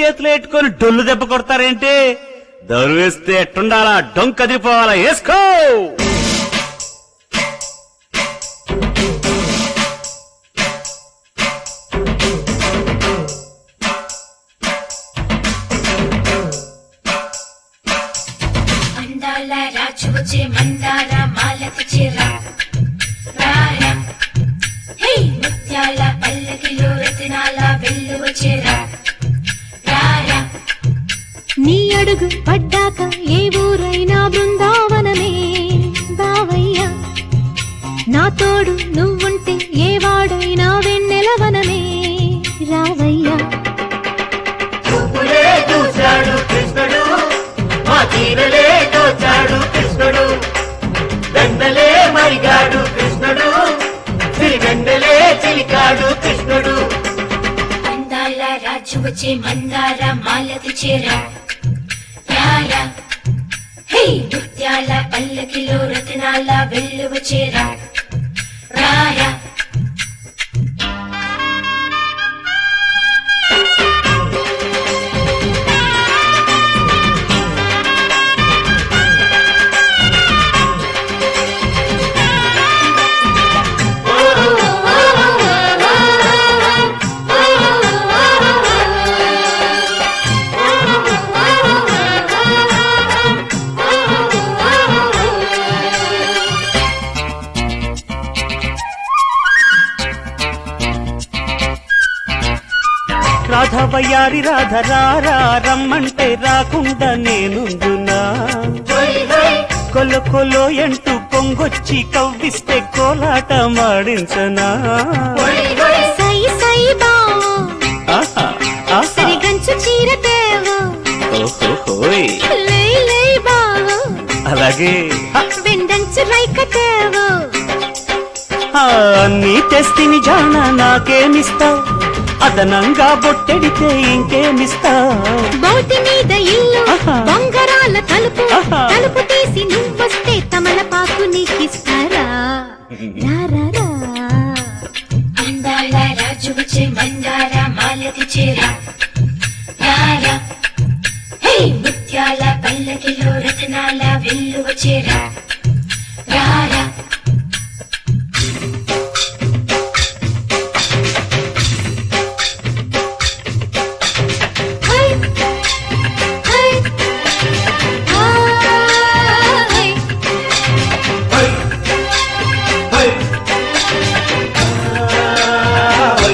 చేతులు ఎట్టుకొని డొల్లు దెబ్బ కొడతారేంటి? దౌరు వేస్తే ఎట్టుండాలా? డొంక కదిలిపోవాలా? వేసుకో. అందాల రాజు వచ్చే మందార మాలతి చీర రారా, హే ముత్యాల పల్లకిలో రత్నాల వెల్లువ చీర రారా. నీ అడుగు పడ్డాక ఏ ఊరైనా బృందావనమే బావయ్య. నా తోడు నువ్వుంటే ఏ వాడైనా వెన్నెలవనమే రావయ్యా. చూపులే చూశాడు కృష్ణుడు, మా చీరలే తోచాడు కృష్ణుడు, దండలే మరిగాడు కృష్ణుడు, సిరిగండలే చిలికాడు కృష్ణుడు. అందాల రాజు వచ్చే మందార మాలతి చీర రారా, హే ముత్యాల పల్లకిలో రత్నాల వెల్లువ చీర రారా. రాధవయ్యారి రాధ రారా, రమ్మంటే రాకుండా నేనుందునా? కొలో కొలో ఎంటూ పొంగొచ్చి కవ్విస్తే కోలాట మాడించనా? సై సై బావో ఆహా, ఆహా. సరిగంచు చీర తేవో, ఓహోహోయ్. లై లై బావో అలాగే వెండంచు రైక తేవో. నీ తెస్తిని జాన నాకేమిస్తావు? అదనంగా బొట్టెడితే ఇంకేమిస్తావు? బోటి మీద ఇల్లు ఆహా. బొంగరాల తలుపు, ఆహా. తలుపు తీసి నువ్వొస్తే తమలపాకు నీకిస్తారా రారా. అందాల రాజు వచ్చే మందార మాలతి చీర రారా, హే ముత్యాల పల్లకిలో రత్నాల వెల్లువ చీర రారా. హై హై హై హై, హై.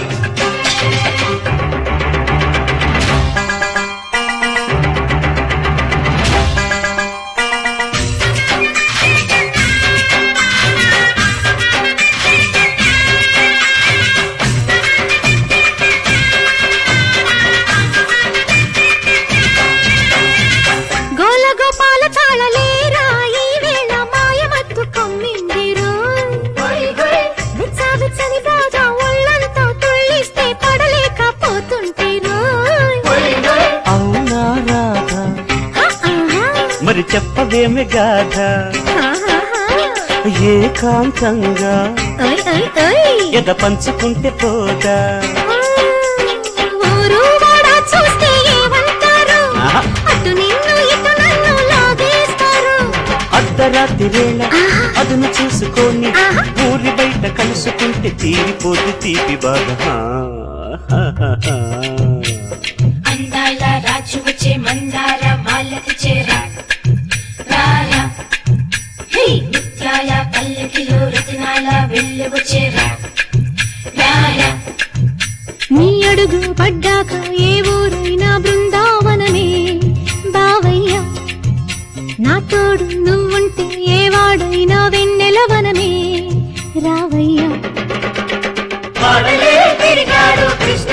గోల గోపాల తాళలేరా, ఈ వేళ మాయమత్తు కమ్మిందిరు. విచ్చని బాగా ఒళ్ళంతా తుళ్ళిస్తే పడలేకపోతుంటిరు. అవునా రాధ, మరి చెప్పవేమి గాథ? ఏకాంతంగా ఎద పంచుకుంటే పోదా? ఊరు వాడ చూస్తే ఏమంటారు? ఆహా. అటు నిన్ను ఇటు నన్ను లాగేస్తారు. అర్ధరాత్రి వేళ ఆహా. అదును చూసుకొని ఆహా. ఊరి బయట కలుసుకుంటే తీరిపోద్ది తీపి బాగా. అందాల రాజు వచ్చే మందార మాలతి చీర రారా, హే ముత్యాల పల్లకిలో రత్నాల వెల్లువ చీర రారా. నీ అడుగు పడ్డాక ఏ ఊరైనా బృందావనమే బావయ్య. నా తోడు నువ్వుంటే ఏ వాడైనా వెన్నెలవనమే రావయ్యా. పాడలే తిరిగాడు కృష్ణ